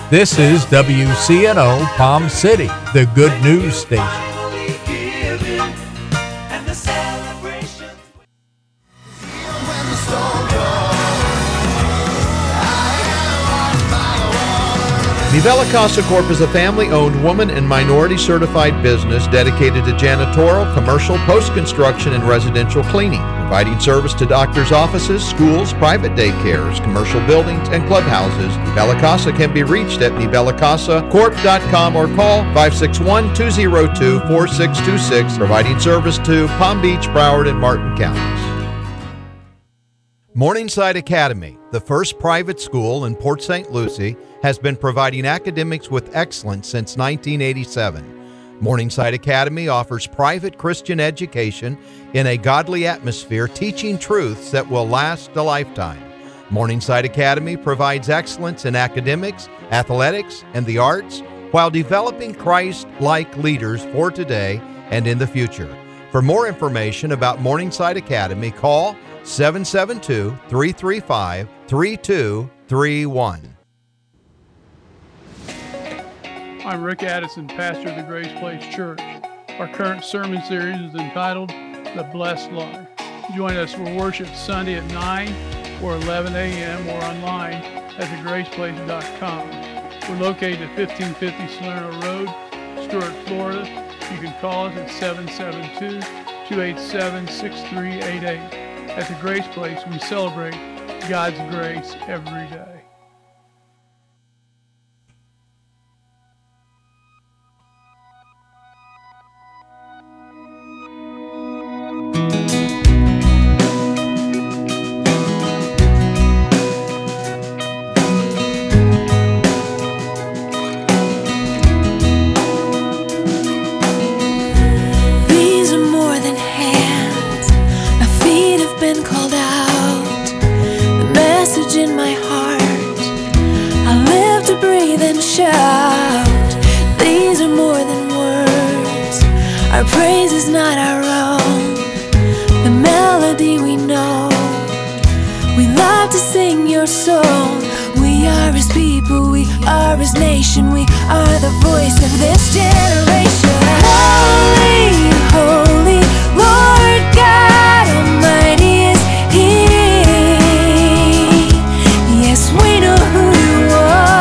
This is WCNO Palm City, the good news station. Nivella Casa Corp is a family-owned, woman and minority-certified business dedicated to janitorial, commercial, post-construction, and residential cleaning, providing service to doctors' offices, schools, private daycares, commercial buildings, and clubhouses. Nivella Casa can be reached at nivellacasacorp.com or call 561-202-4626, providing service to Palm Beach, Broward, and Martin counties. Morningside Academy, the first private school in Port St. Lucie, has been providing academics with excellence since 1987. Morningside Academy offers private Christian education in a godly atmosphere, teaching truths that will last a lifetime. Morningside Academy provides excellence in academics, athletics, and the arts while developing Christ-like leaders for today and in the future. For more information about Morningside Academy, call 772-335-3231. I'm Rick Addison, pastor of the Grace Place Church. Our current sermon series is entitled The Blessed Life. Join us for worship Sunday at 9 or 11 a.m. or online at thegraceplace.com. We're located at 1550 Salerno Road, Stuart, Florida. You can call us at 772-287-6388. At the Grace Place, we celebrate God's grace every day. Our praise is not our own, the melody we know. We love to sing your song. We are his people, we are his nation. We are the voice of this generation. Holy, holy, Lord God Almighty is He. Yes, we know who you are.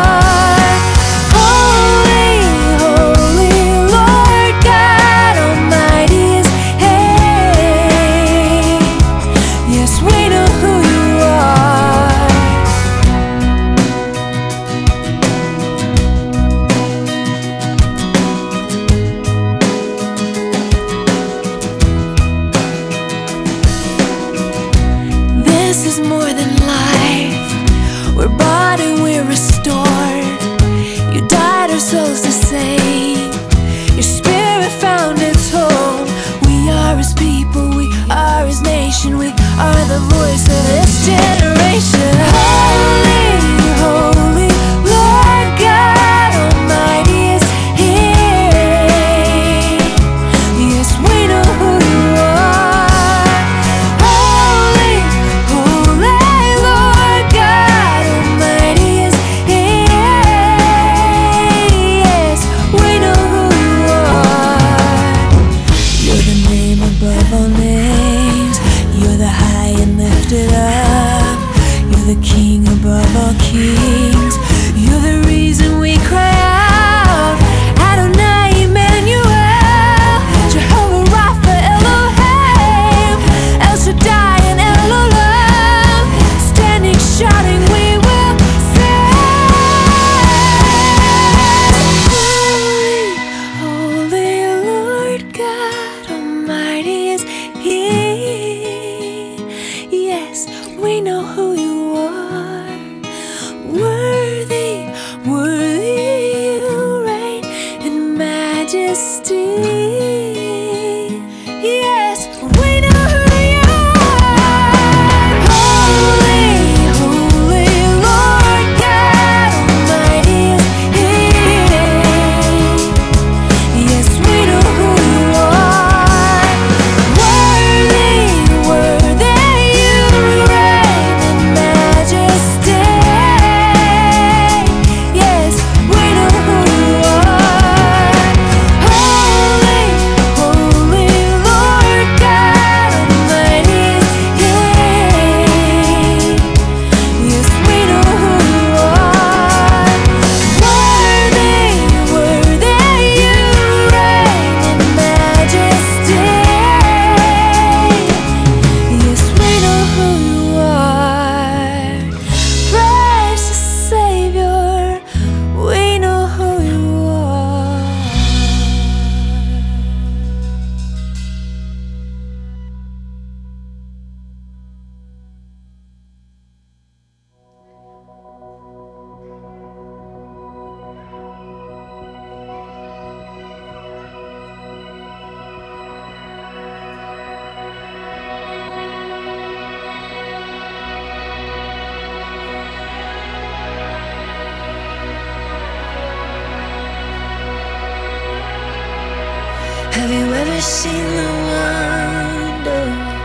Have you ever seen the wonder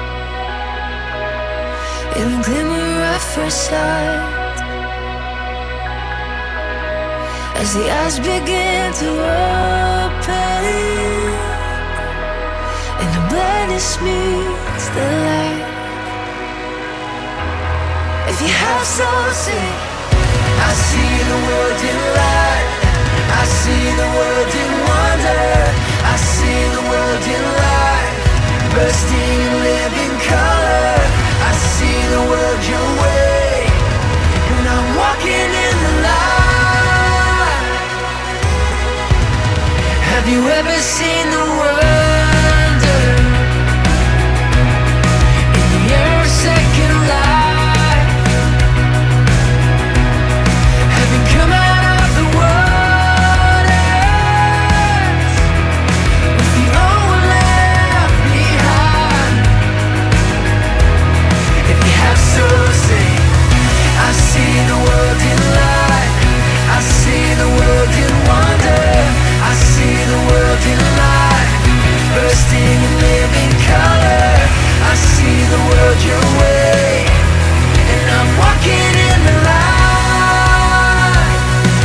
in the glimmer of first sight? As the eyes begin to open and the blindness meets the light. If you have soul, sing. I see the world in light. I see the world in wonder. I see the world in light, bursting in living color. I see the world your way, and I'm walking in the light. Have you ever seen the wonder in your second life? Having come out of the waters with the old one left behind. If you have soul, sing. I see the world in light. I see the world in wonder. I see the world in light, bursting in living color. I see the world your way, and I'm walking in the light.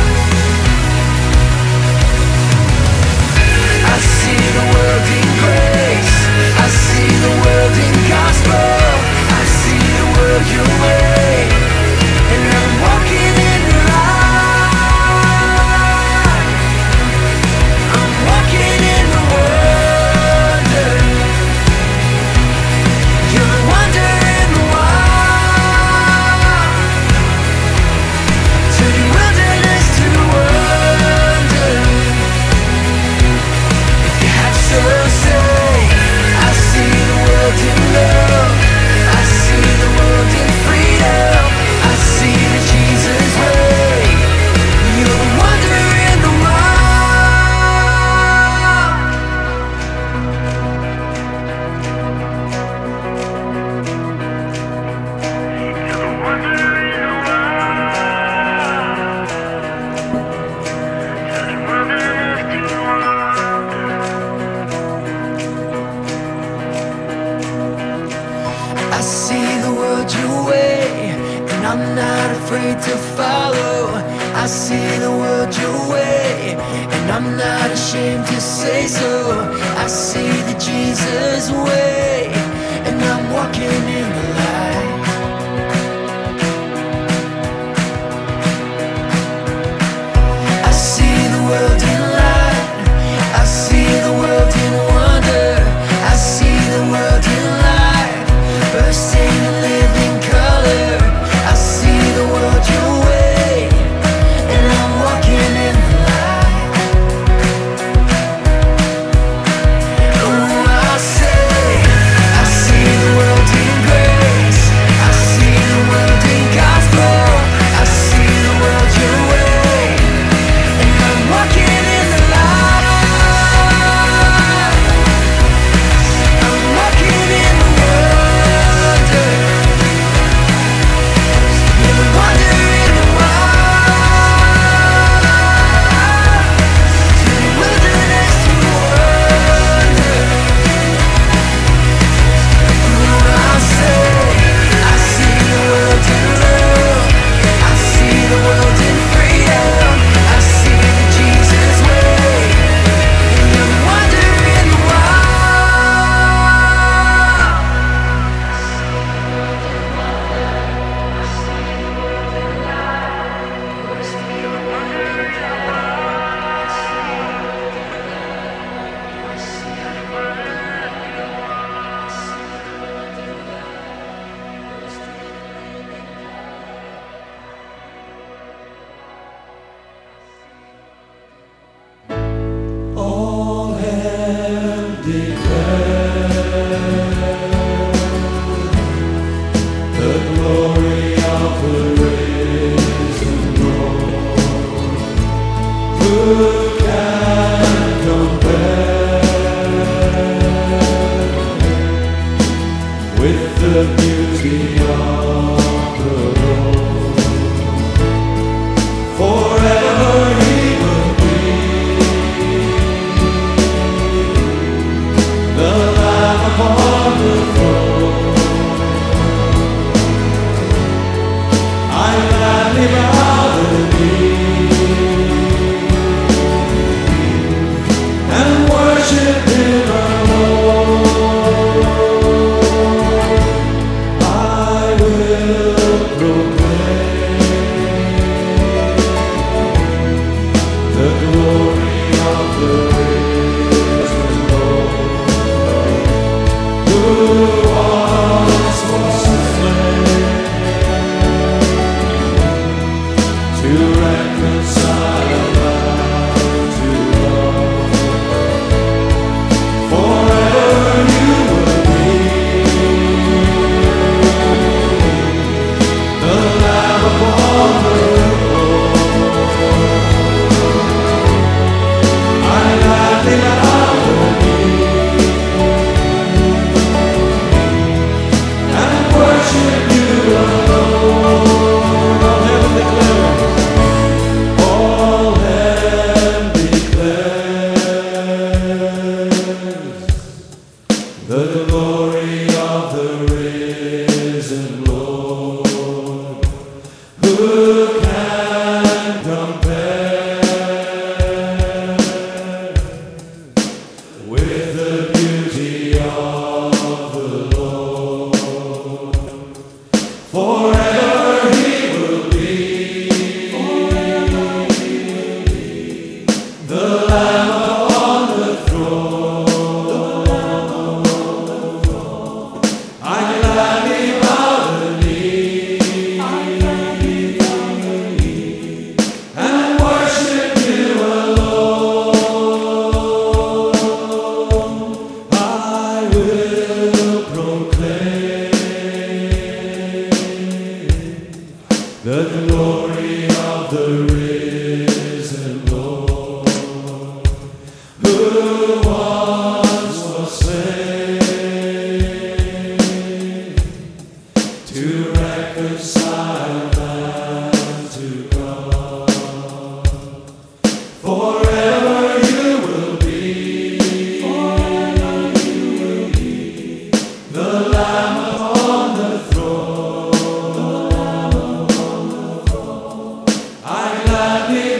I see the world in grace. I see the world in gospel. I see the world your way, and I'm walking in the light. I'm walking in the wonder. You're the wonder in the wild, turning wilderness to wonder. If you have soul, say. I see the world in love. I see the world in freedom. I see the Jesus way. You're the wonder in the wild. You're the wonder in the wild. Turning wilderness to wonder. I see the world your way, and I'm not afraid to follow. I see the world your way, and I'm not ashamed to say so. I see the Jesus way, and I'm walking in the light. I see the world in light. I see the world in wonder. I see the world in light, bursting in living color. I see the world your way, and I'm walking in the light. Oh, I say, I see the world in grace. I see the world in gospel. I see the world your way, and I'm walking in the light. I'm walking in the wonder. You're the wonder in the wild, turning wilderness to wonder. Oh, I say, I see the world in love. I see the world in freedom. I see the Jesus way, and you're the wonder in the wild. All have declared the glory of the risen Lord. Who can compare with the beauty